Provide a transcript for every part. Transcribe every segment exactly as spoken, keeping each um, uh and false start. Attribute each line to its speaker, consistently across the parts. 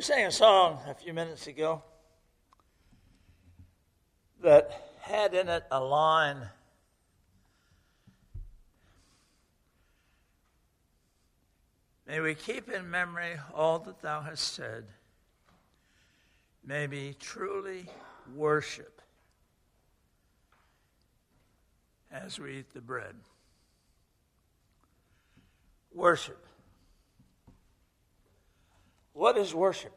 Speaker 1: We sang a song a few minutes ago that had in it a line, may we keep in memory all that thou hast said. May we truly worship as we eat the bread. Worship. What is worship?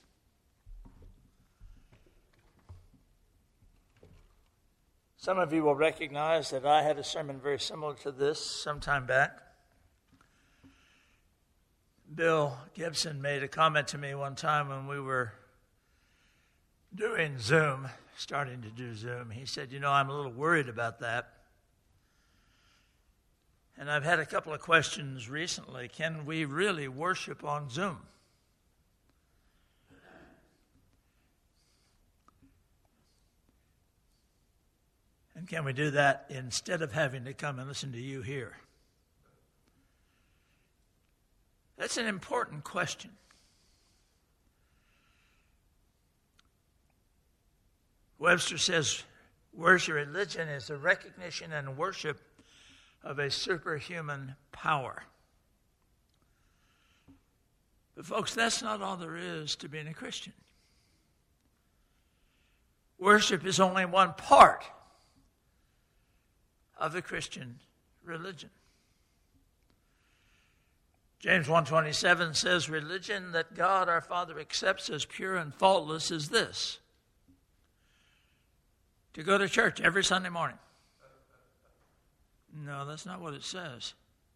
Speaker 1: Some of you will recognize that I had a sermon very similar to this some time back. Bill Gibson made a comment to me one time when we were doing Zoom, starting to do Zoom. He said, you know, I'm a little worried about that. And I've had a couple of questions recently. Can we really worship on Zoom? And can we do that instead of having to come and listen to you here? That's an important question. Webster says, worship religion is the recognition and worship of a superhuman power. But folks, that's not all there is to being a Christian. Worship is only one part of the Christian religion. James one twenty-seven says, religion that God our Father accepts as pure and faultless is this: to go to church every Sunday morning. No, that's not what it says.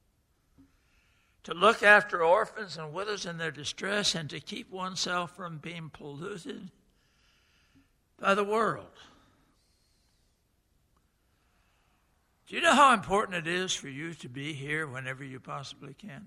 Speaker 1: To look after orphans and widows in their distress and to keep oneself from being polluted by the world. Do you know how important it is for you to be here whenever you possibly can?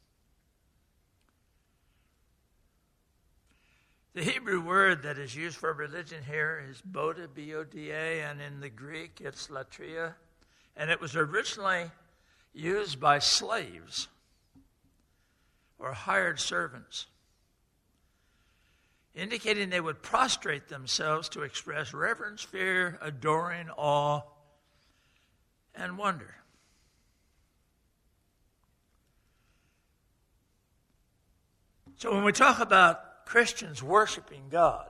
Speaker 1: The Hebrew word that is used for religion here is boda, B O D A, and in the Greek it's latria. And it was originally used by slaves or hired servants, indicating they would prostrate themselves to express reverence, fear, adoring, awe, and wonder. So when we talk about Christians worshiping God,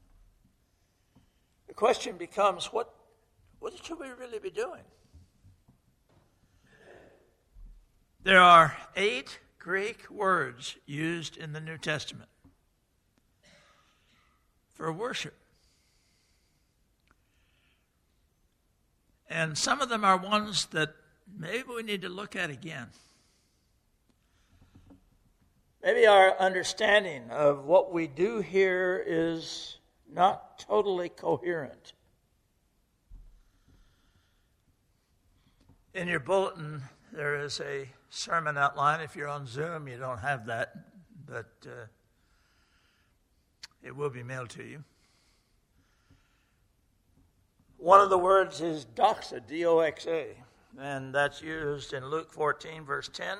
Speaker 1: the question becomes, what, what should we really be doing? There are eight Greek words used in the New Testament for worship. And some of them are ones that maybe we need to look at again. Maybe our understanding of what we do here is not totally coherent. In your bulletin, there is a sermon outline. If you're on Zoom, you don't have that, but uh, it will be mailed to you. One of the words is doxa, D O X A, and that's used in Luke fourteen, verse ten,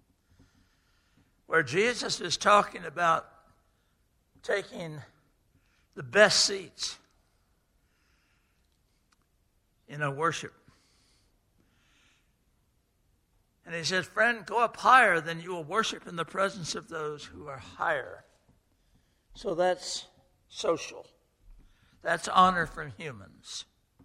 Speaker 1: where Jesus is talking about taking the best seats in a worship. And he says, friend, go up higher, then you will worship in the presence of those who are higher. So that's social. That's honor from humans.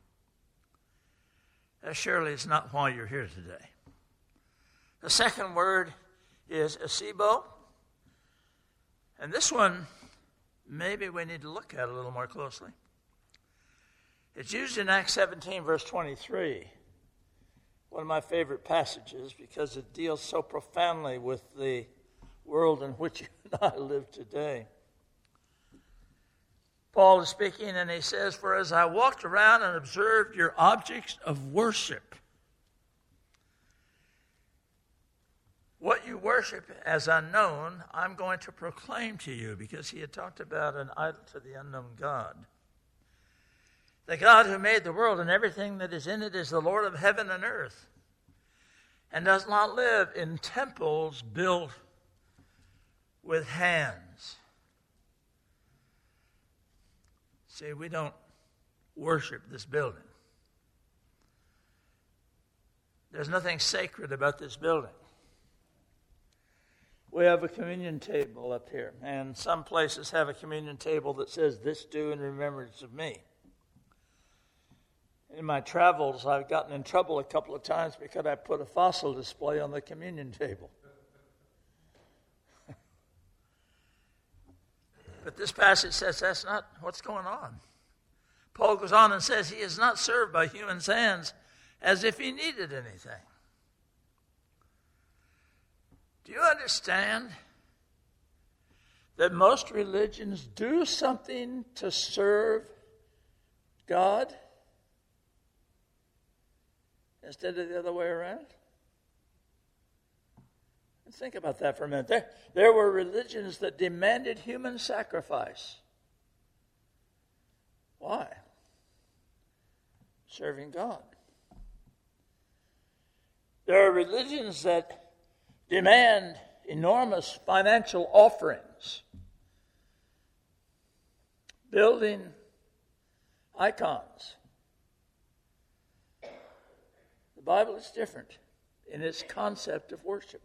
Speaker 1: That surely is not why you're here today. The second word is acebo. And this one, maybe we need to look at a little more closely. It's used in Acts seventeen, verse twenty-three. One of my favorite passages because it deals so profoundly with the world in which you and I live today. Paul is speaking and he says, for as I walked around and observed your objects of worship, what you worship as unknown, I'm going to proclaim to you, because he had talked about an idol to the unknown God. The God who made the world and everything that is in it is the Lord of heaven and earth, and does not live in temples built with hands. See, we don't worship this building. There's nothing sacred about this building. We have a communion table up here, and some places have a communion table that says, "This do in remembrance of me." In my travels, I've gotten in trouble a couple of times because I put a fossil display on the communion table. But this passage says that's not what's going on. Paul goes on and says he is not served by human hands as if he needed anything. Do you understand that most religions do something to serve God instead of the other way around? Think about that for a minute. There, there were religions that demanded human sacrifice. Why? Serving God. There are religions that demand enormous financial offerings, building icons. The Bible is different in its concept of worship.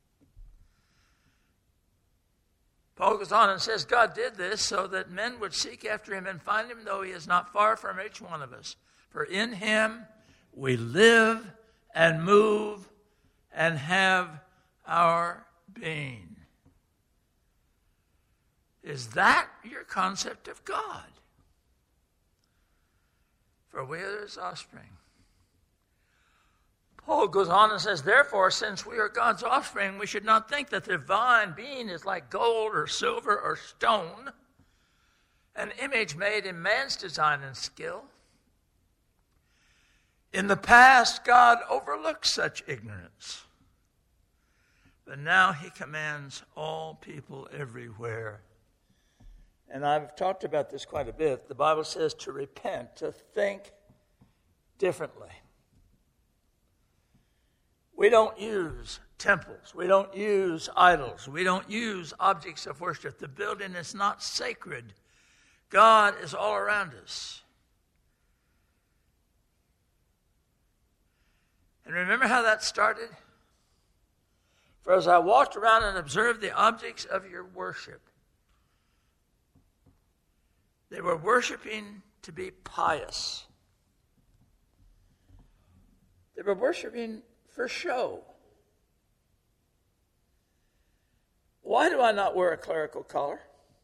Speaker 1: Paul goes on and says God did this so that men would seek after him and find him, though he is not far from each one of us. For in him we live and move and have our being. Is that your concept of God? For we are his offspring. Paul goes on and says, therefore, since we are God's offspring, we should not think that the divine being is like gold or silver or stone, an image made in man's design and skill. In the past, God overlooked such ignorance. But now he commands all people everywhere. And I've talked about this quite a bit. The Bible says to repent, to think differently. We don't use temples. We don't use idols. We don't use objects of worship. The building is not sacred. God is all around us. And remember how that started? For as I walked around and observed the objects of your worship, they were worshiping to be pious. They were worshiping for show. Why do I not wear a clerical collar?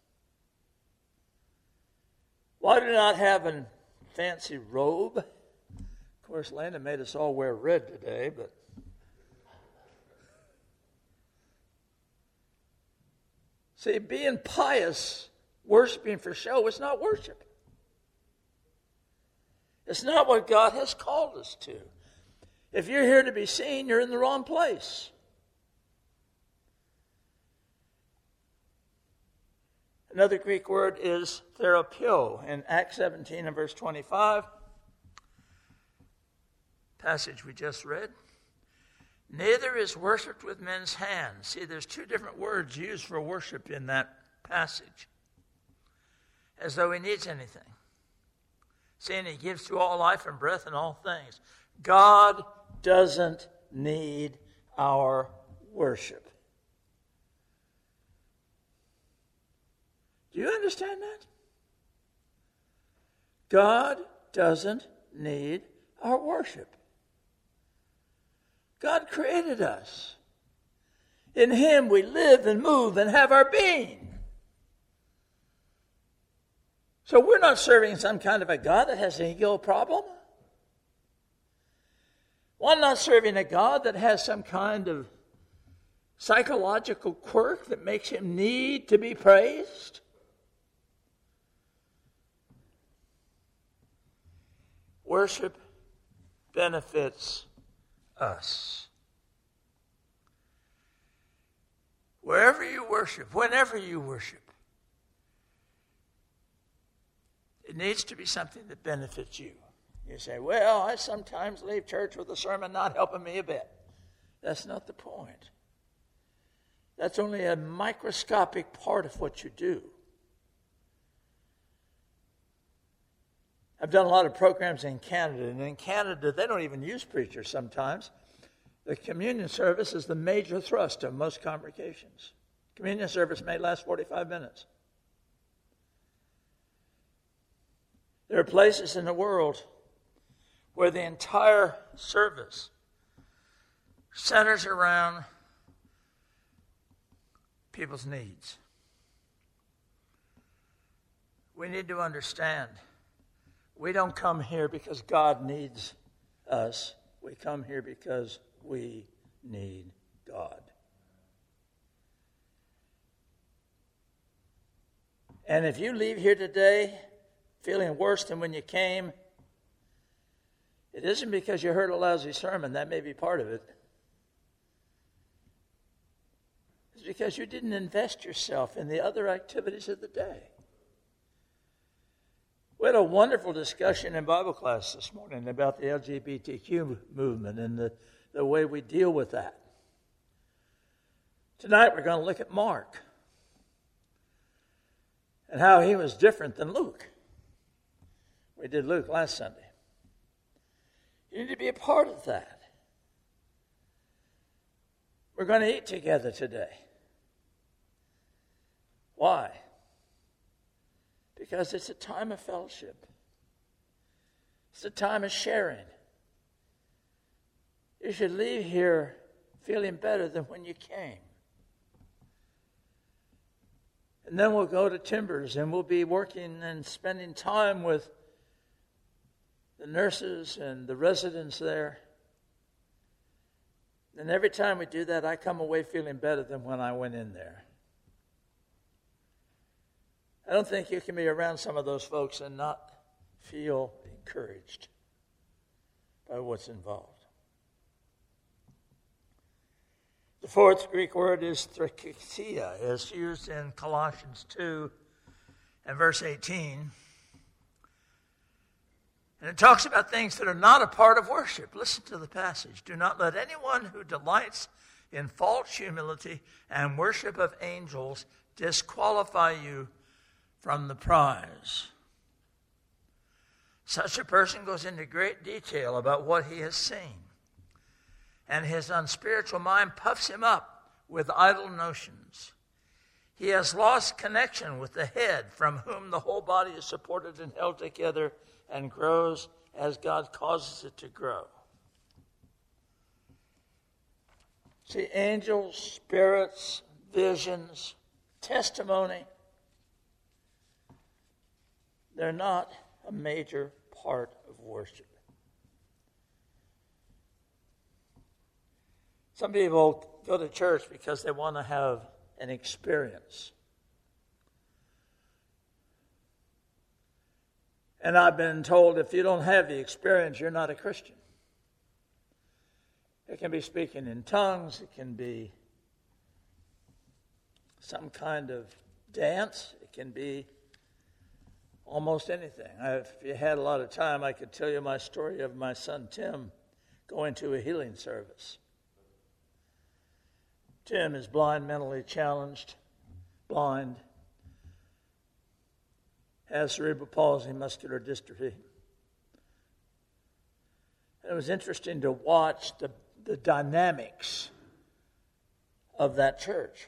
Speaker 1: Why do I not have a fancy robe? Of course, Landon made us all wear red today, but see, being pious, worshiping for show, is not worship. It's not what God has called us to. If you're here to be seen, you're in the wrong place. Another Greek word is therapio in Acts seventeen and verse twenty-five. Passage we just read. Neither is worshipped with men's hands. See, there's two different words used for worship in that passage. As though he needs anything. Saying he gives to all life and breath and all things. God doesn't need our worship. Do you understand that? God doesn't need our worship. God created us. In him we live and move and have our being. So we're not serving some kind of a God that has an ego problem. Well, I'm not serving a God that has some kind of psychological quirk that makes him need to be praised. Worship benefits us. Wherever you worship, whenever you worship, it needs to be something that benefits you. You say, well, I sometimes leave church with a sermon not helping me a bit. That's not the point. That's only a microscopic part of what you do. I've done a lot of programs in Canada, and in Canada, they don't even use preachers sometimes. The communion service is the major thrust of most congregations. Communion service may last forty-five minutes. There are places in the world where the entire service centers around people's needs. We need to understand, we don't come here because God needs us. We come here because we need God. And if you leave here today feeling worse than when you came, it isn't because you heard a lousy sermon. That may be part of it. It's because you didn't invest yourself in the other activities of the day. We had a wonderful discussion in Bible class this morning about the L G B T Q movement and the, the way we deal with that. Tonight we're going to look at Mark and how he was different than Luke. We did Luke last Sunday. You need to be a part of that. We're going to eat together today. Why? Because it's a time of fellowship. It's a time of sharing. You should leave here feeling better than when you came. And then we'll go to Timbers and we'll be working and spending time with the nurses and the residents there. And every time we do that, I come away feeling better than when I went in there. I don't think you can be around some of those folks and not feel encouraged by what's involved. The fourth Greek word is thrikia. It's used in Colossians two and verse eighteen. And it talks about things that are not a part of worship. Listen to the passage. Do not let anyone who delights in false humility and worship of angels disqualify you from the prize. Such a person goes into great detail about what he has seen, and his unspiritual mind puffs him up with idle notions. He has lost connection with the head, from whom the whole body is supported and held together and grows as God causes it to grow. See, angels, spirits, visions, testimony, they're not a major part of worship. Some people go to church because they want to have an experience. And I've been told if you don't have the experience, you're not a Christian. It can be speaking in tongues. It can be some kind of dance. It can be almost anything. If you had a lot of time, I could tell you my story of my son Tim going to a healing service. Tim is blind, mentally challenged, blind, has cerebral palsy, muscular dystrophy. And it was interesting to watch the, the dynamics of that church.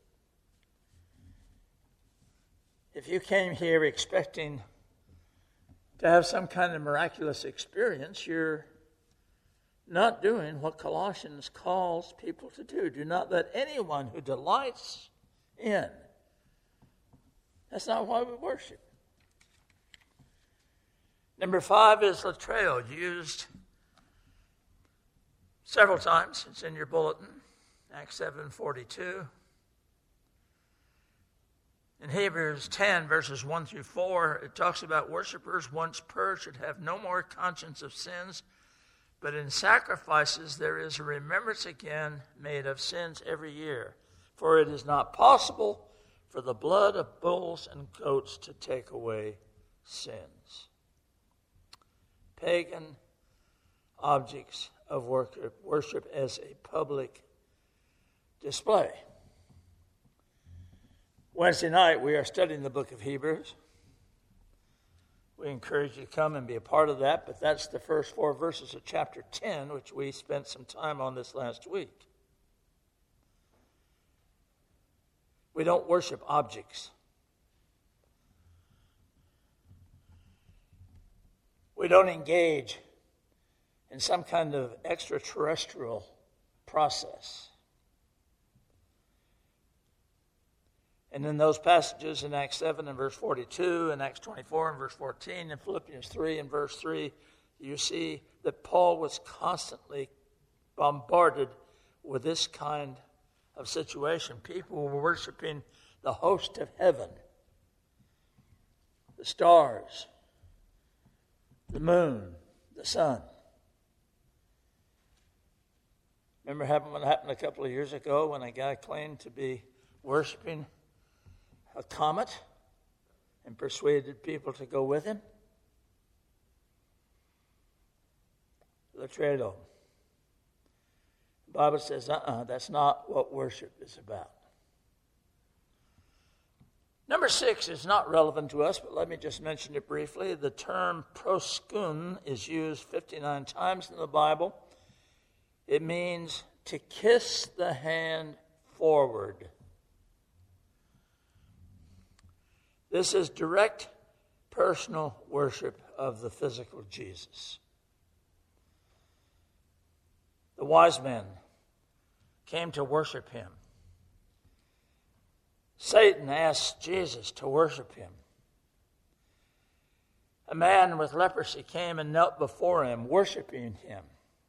Speaker 1: If you came here expecting to have some kind of miraculous experience, you're not doing what Colossians calls people to do. Do not let anyone who delights in. That's not why we worship. Number five is latreo, used several times. It's in your bulletin, Acts seven forty-two. In Hebrews ten, verses one through four, it talks about worshipers once purged should have no more conscience of sins, but in sacrifices there is a remembrance again made of sins every year. For it is not possible for the blood of bulls and goats to take away sins. Pagan objects of worship, worship as a public display. Wednesday night, we are studying the book of Hebrews. we encourage you to come and be a part of that, but that's the first four verses of chapter ten, which we spent some time on this last week. We don't worship objects. We don't engage in some kind of extraterrestrial process. And in those passages in Acts seven and verse forty-two, and Acts twenty-four and verse fourteen, and Philippians three and verse three, you see that Paul was constantly bombarded with this kind of situation. People were worshiping the host of heaven, the stars, the moon, the sun. Remember what happened a couple of years ago when a guy claimed to be worshiping a comet and persuaded people to go with him? Latredo. The Bible says, uh-uh, that's not what worship is about. Number six is not relevant to us, but let me just mention it briefly. The term proskun is used fifty-nine times in the Bible. It means to kiss the hand forward. This is direct personal worship of the physical Jesus. The wise men came to worship him. Satan asked Jesus to worship him. A man with leprosy came and knelt before him, worshiping him.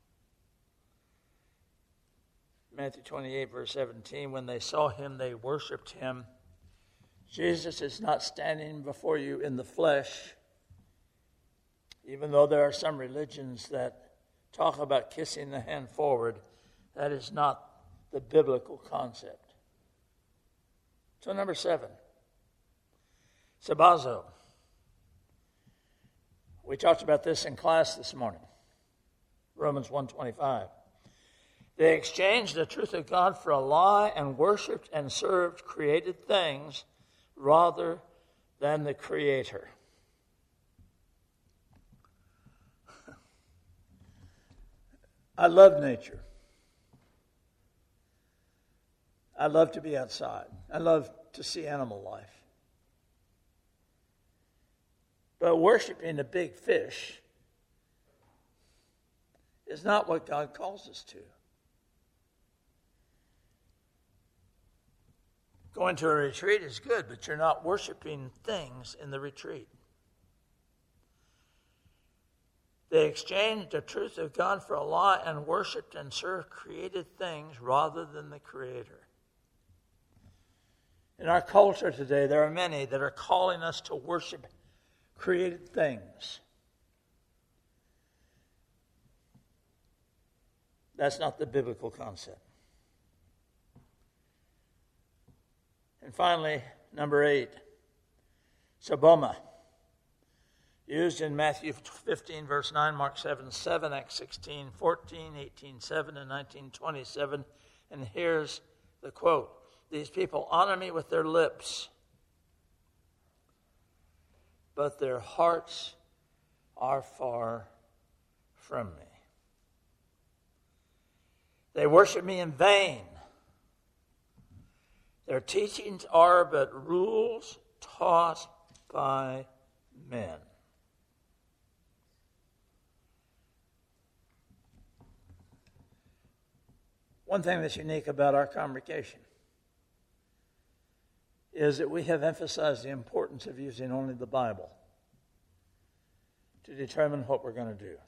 Speaker 1: Matthew twenty-eight, verse seventeen, when they saw him, they worshiped him. Jesus is not standing before you in the flesh, even though there are some religions that talk about kissing the hand forward. That is not the biblical concept. So number seven, sabazo. We talked about this in class this morning, Romans one twenty-five. They exchanged the truth of God for a lie and worshipped and served created things rather than the Creator. I love nature. I love to be outside. I love to see animal life. But worshiping a big fish is not what God calls us to. Going to a retreat is good, but you're not worshiping things in the retreat. They exchanged the truth of God for a lie and worshipped and served created things rather than the Creator. In our culture today, there are many that are calling us to worship created things. That's not the biblical concept. And finally, number eight, saboma. Used in Matthew fifteen, verse nine, Mark seven, seven, Acts sixteen, fourteen, eighteen, seven, and nineteen, twenty-seven. And here's the quote. These people honor me with their lips, but their hearts are far from me. They worship me in vain. Their teachings are but rules taught by men. One thing that's unique about our congregation is that we have emphasized the importance of using only the Bible to determine what we're going to do.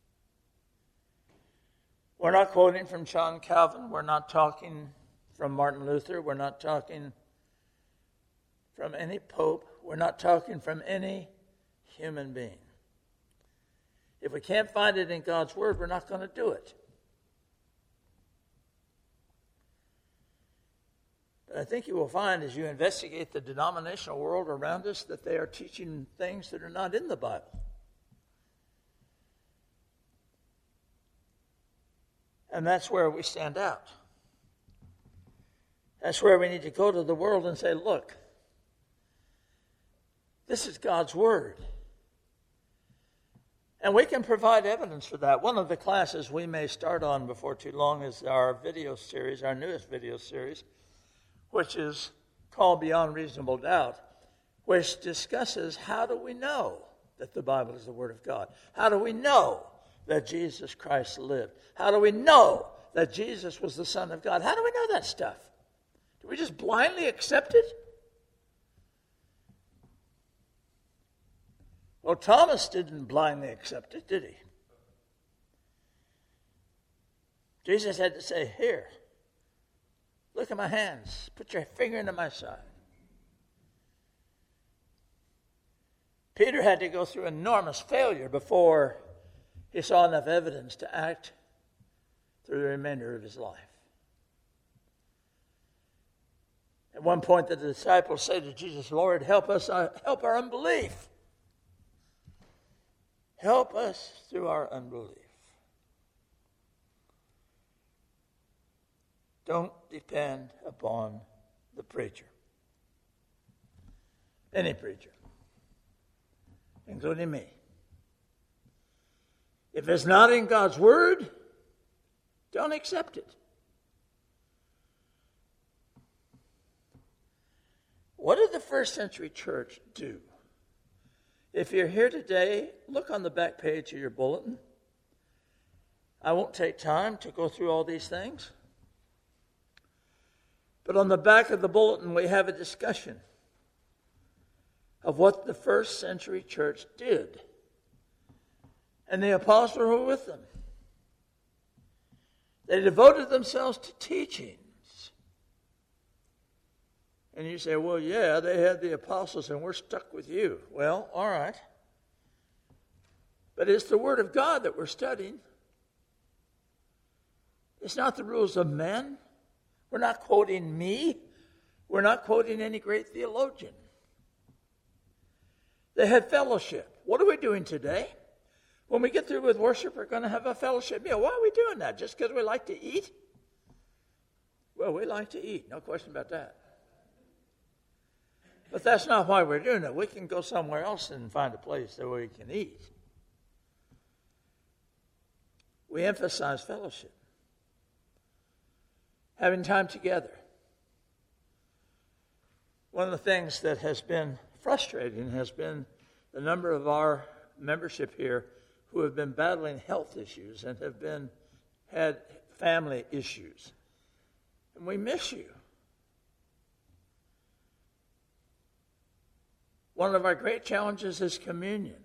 Speaker 1: We're not quoting from John Calvin. We're not talking from Martin Luther. We're not talking from any pope. We're not talking from any human being. If we can't find it in God's Word, we're not going to do it. But I think you will find as you investigate the denominational world around us that they are teaching things that are not in the Bible. And that's where we stand out. That's where we need to go to the world and say, look, this is God's Word. And we can provide evidence for that. One of the classes we may start on before too long is our video series, our newest video series, which is called Beyond Reasonable Doubt, which discusses how do we know that the Bible is the Word of God? How do we know that Jesus Christ lived? How do we know that Jesus was the Son of God? How do we know that stuff? Do we just blindly accept it? Well, Thomas didn't blindly accept it, did he? Jesus had to say, here, look at my hands. Put your finger into my side. Peter had to go through enormous failure before he saw enough evidence to act through the remainder of his life. At one point, the disciples say to Jesus, Lord, help us, uh, help our unbelief. Help us through our unbelief. Don't depend upon the preacher. Any preacher, including me. If it's not in God's Word, don't accept it. What did the first century church do? If you're here today, look on the back page of your bulletin. I won't take time to go through all these things. But on the back of the bulletin, we have a discussion of what the first century church did. And the apostles were with them. They devoted themselves to teachings. And you say, well, yeah, they had the apostles and we're stuck with you. Well, all right. But it's the Word of God that we're studying. It's not the rules of men. We're not quoting me. We're not quoting any great theologian. They had fellowship. What are we doing today? When we get through with worship, we're going to have a fellowship meal. Why are we doing that? Just because we like to eat? Well, we like to eat. No question about that. But that's not why we're doing it. We can go somewhere else and find a place that we can eat. We emphasize fellowship. Having time together. One of the things that has been frustrating has been the number of our membership here who have been battling health issues and have been had family issues. And we miss you. One of our great challenges is communion.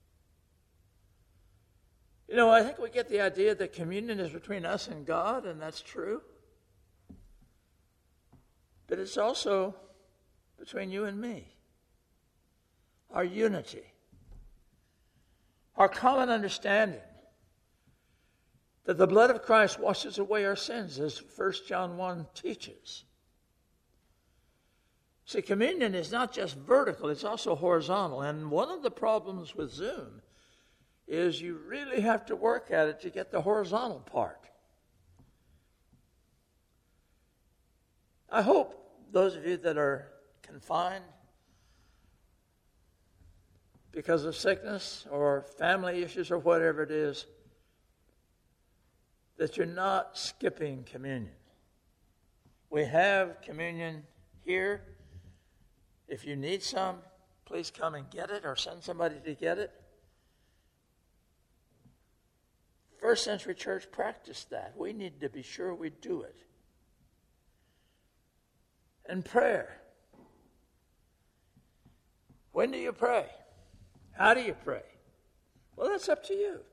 Speaker 1: You know, I think we get the idea that communion is between us and God, and that's true. But it's also between you and me. Our unity. Our common understanding that the blood of Christ washes away our sins, as First John one teaches. See, communion is not just vertical, it's also horizontal. And one of the problems with Zoom is you really have to work at it to get the horizontal part. I hope those of you that are confined because of sickness or family issues or whatever it is, that you're not skipping communion. We have communion here. If you need some, please come and get it or send somebody to get it. First century church practiced that. We need to be sure we do it. And prayer. When do you pray? How do you pray? Well, that's up to you.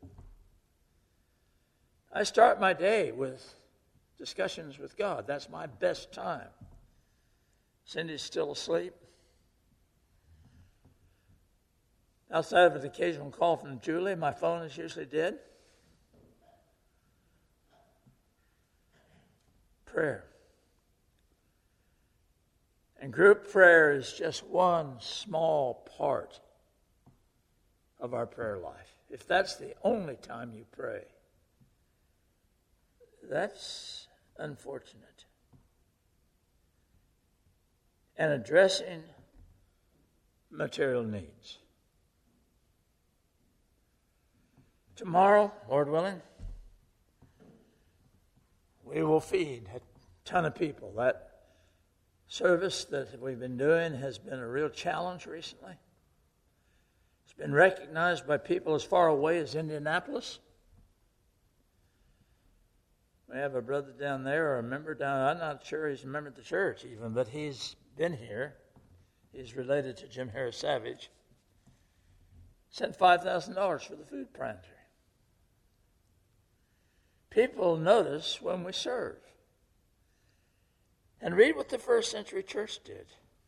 Speaker 1: I start my day with discussions with God. That's my best time. Cindy's still asleep. Outside of an occasional call from Julie, my phone is usually dead. Prayer. And group prayer is just one small part of our prayer life. If that's the only time you pray, that's unfortunate. And addressing material needs. Tomorrow, Lord willing, we will feed a ton of people. That service that we've been doing has been a real challenge recently. It's been recognized by people as far away as Indianapolis. We have a brother down there, or a member down, I'm not sure he's a member of the church even, but he's been here. He's related to Jim Harris Savage. Sent five thousand dollars for the food pantry. People notice when we serve. And read what the first century church did.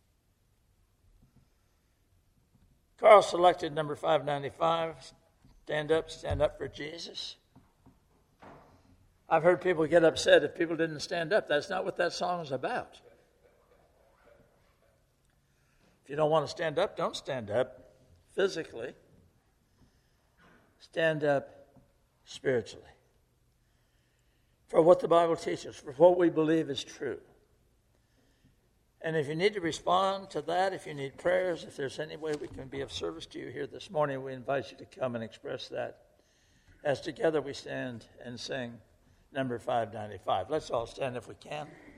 Speaker 1: Carl selected number five ninety-five, stand up, stand up for Jesus. I've heard people get upset if people didn't stand up. That's not what that song is about. If you don't want to stand up, don't stand up physically. Stand up spiritually. For what the Bible teaches, for what we believe is true. And if you need to respond to that, if you need prayers, if there's any way we can be of service to you here this morning, we invite you to come and express that as together we stand and sing number five ninety-five. Let's all stand if we can.